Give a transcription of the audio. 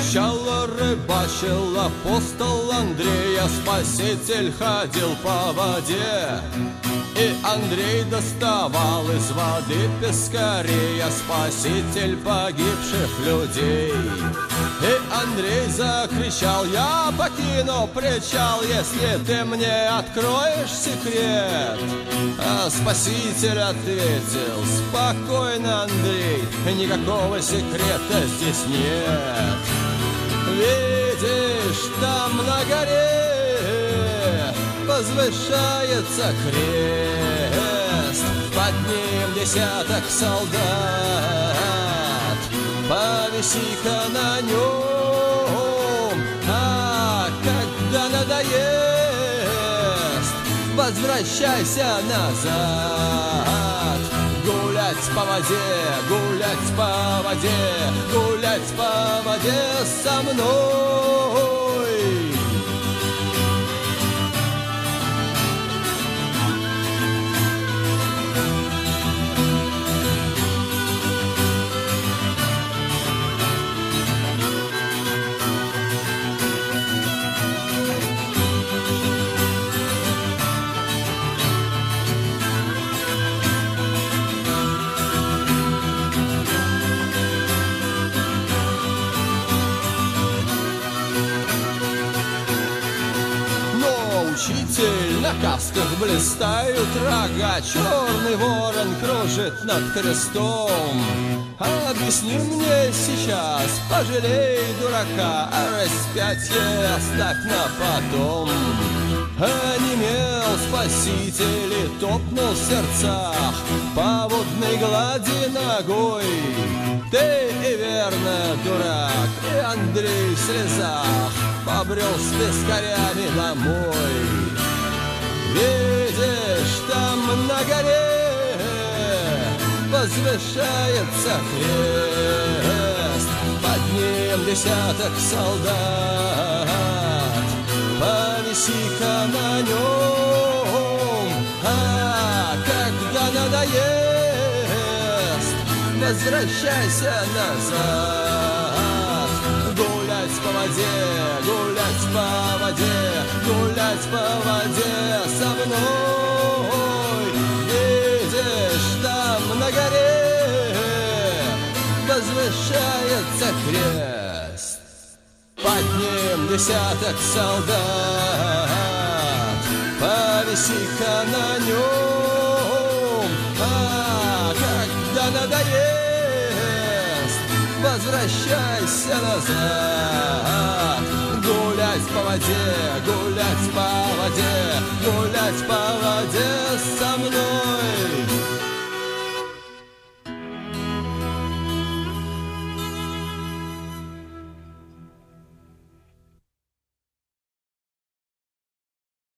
Кричал, рыбачил апостол Андрея, спаситель ходил по воде. И Андрей доставал из воды пескарея, спаситель погибших людей. И Андрей закричал: я покину причал, если ты мне откроешь секрет. А спаситель ответил: спокойно, Андрей, никакого секрета здесь нет. Видишь, там на горе возвышается крест, под ним десяток солдат. Повиси-ка на нем, а когда надоест, возвращайся назад. Гулять по воде, гулять по воде, гулять по воде со мной. Учитель, на касках блистают рога, черный ворон кружит над крестом. Объясни мне сейчас, пожалей дурака, а распятие оставь на потом. Онемел спаситель и топнул в сердцах по водной глади ногой. Ты и верно, дурак, и Андрей в слезах побрел с пескарями домой. Видишь, там на горе возвышается крест, под ним десяток солдат. Повиси-ка на нем, а когда надоест, возвращайся назад. Гулять по воде, гулять по воде, гулять по воде со мной. Видишь, там на горе возвышается крест, под ним десяток солдат. Повиси-ка на нем, а когда надоест, возвращайся назад. Гулять по воде, гулять по воде, гулять по воде со мной.